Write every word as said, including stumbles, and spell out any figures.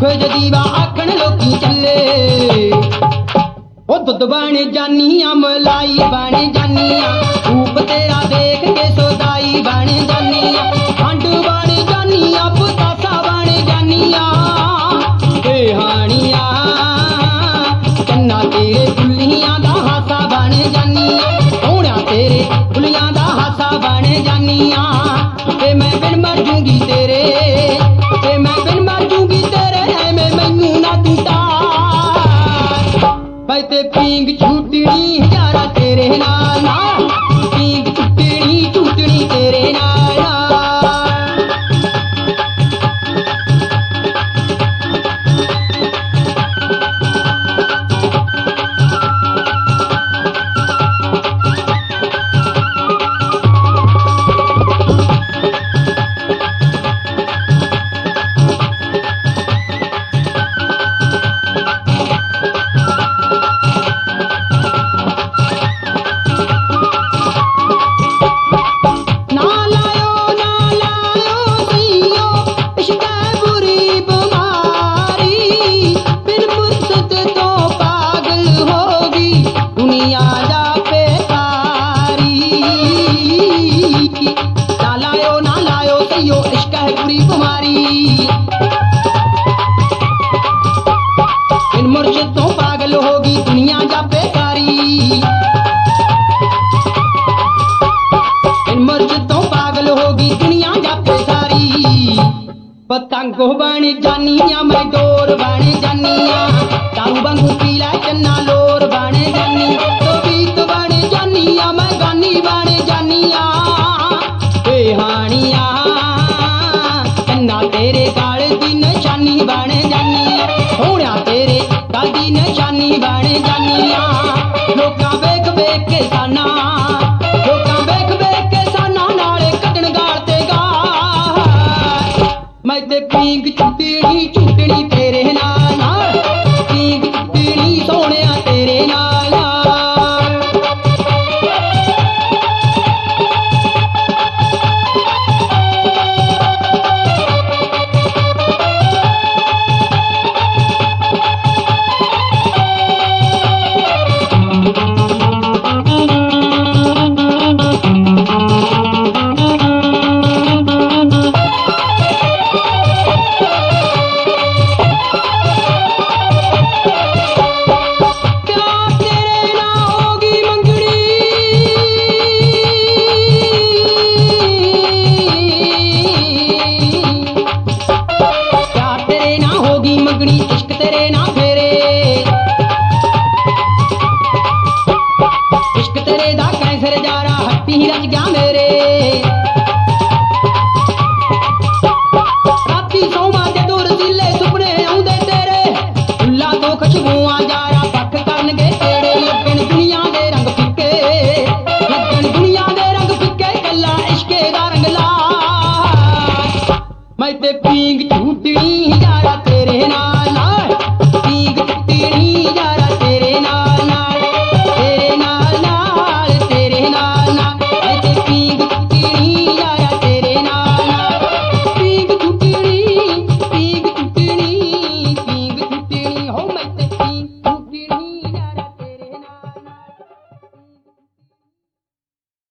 झूठे जदीवा आखण लोकी चले ओ दुध बन जानिया मलाई बन जानिया रूप तेरा देख के सोदाई बन जानिया खंड बन जानिया पतासा बन जानिया हानिया चन्ना तेरे बुलियां दा हासा बन जानिया सोहणिया तेरे बुलियां दा हासा बन जानिया ते मैं बिन मर जूंगी तेरे ते मैं बिन मर जूंगी तेरे मैं मैनू ना तू तार भाई ते पींग छूटनी हजारा तेरे नाल ना पींग छूटनी छूटनी तेरे नाल पतंगो बन जानिया मैं डोर बन जानिया दारू वांगू पीला चन्ना लोर बन जानी तो बीत बन जानिया मैं गानी बन जानिया ए हानिया चन्ना तेरे गाल दी निशानी बन जानिया सोहणिया तेरे गाल दी निशानी बन जानिया लोकां वेख वेख के साना लोकां वेख वेख के साना नाले कटण गाल ते गाल मैं ते पींग छुटनी छुटनी तेरे नाल नाल पींग छुटनी सोहणिया तेरे नाल इश्क तेरे ना फेरे इश्क तेरे दा कैंसर जारा हट्टी रच गया मेरे राती सोमा जदों रसीले सुपने आउंदे तेरे फुल्लां तो खुशबूआं जारा पक करनगे तेरे लगन दुनिया दे रंग फिक्के लगन दुनिया दे रंग फिक्के कल्ला इश्के दा रंग लाल मैं ते पींग झूटनी हजारा तेरे नाल